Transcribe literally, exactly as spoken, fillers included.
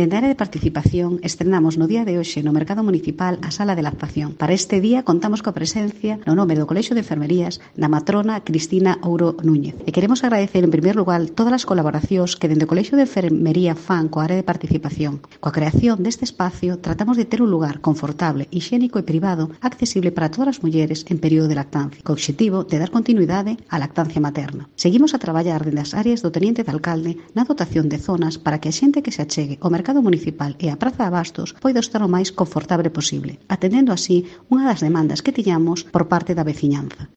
Dende a área de participación estrenamos no día de hoxe no Mercado Municipal a Sala de Lactación. Para este día contamos coa presencia no nome do Colexio de Enfermerías da matrona Cristina Ouro Núñez. E queremos agradecer en primer lugar todas as colaboracións que dende o Colexio de Enfermería fan coa área de participación. Coa creación deste espacio tratamos de ter un lugar confortable, hixiénico e privado accesible para todas as mulleres en período de lactancia, co obxectivo de dar continuidade á lactancia materna. Seguimos a traballar dende as áreas do Teniente de Alcalde na dotación de zonas para que a xente que se achegue ao Mercado Municipal e á Praza de Abastos poida estar o máis confortable posible, atendendo así unha das demandas que tiñamos por parte da veciñanza.